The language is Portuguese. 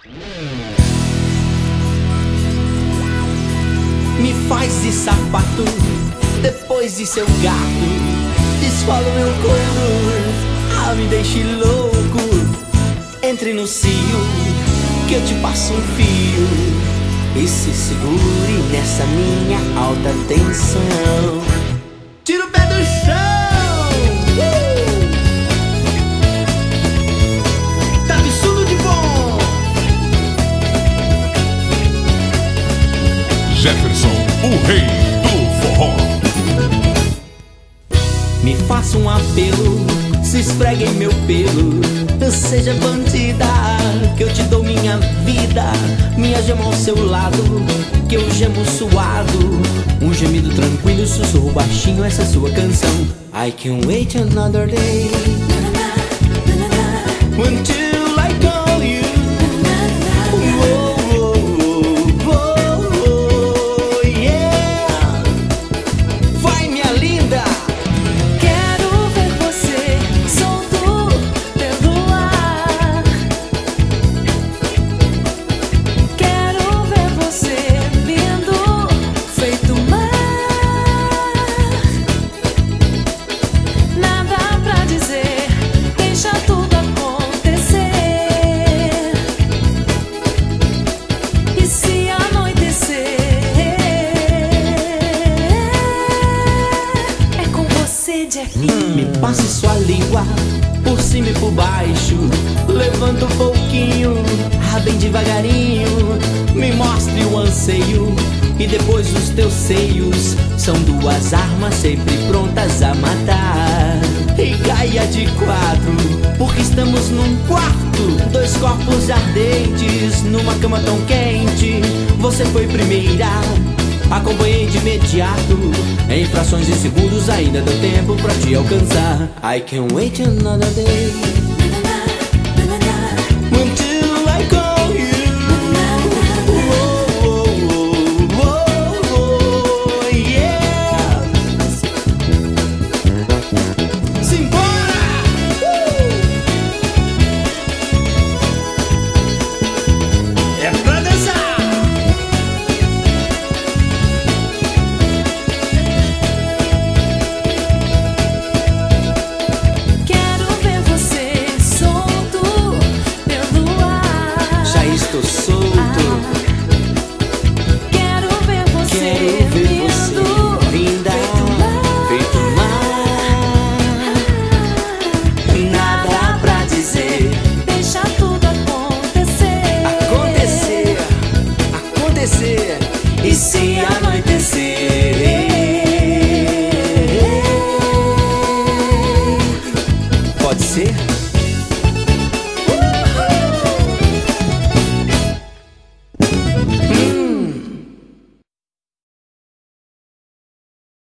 Me faz de sapato, depois de seu gato, desfala o meu couro, me deixe louco. Entre no cio, que eu te passo um fio, e se segure nessa minha alta tensão. Tira o pé do chão, tá absurdo de bom. Jefferson, o rei do forró. Me faça um apelo, se esfregue em meu pelo, seja bandida, que eu te dou minha vida, minha gema ao seu lado, que eu gemo suado. Um gemido tranquilo, sussurro baixinho, essa é sua canção. I can't wait another day until I call you. Oh, oh, oh, oh, yeah. Vai, minha linda. Me passe sua língua por cima e por baixo, levanta um pouquinho, bem devagarinho. Me mostre o anseio e depois os teus seios são duas armas sempre prontas a matar. E caia de quatro, porque estamos num quarto, dois corpos ardentes numa cama tão quente. Você foi primeira, acompanhei de imediato. Em frações de segundos ainda deu tempo pra te alcançar. I can't wait another day until I call you. Oh, oh, oh, oh, yeah. Simbora! É pra dançar! Estou solto. Quero ver você linda, feito mar. Nada pra dizer, deixa tudo acontecer. Acontecer. E se anoitecer, pode ser?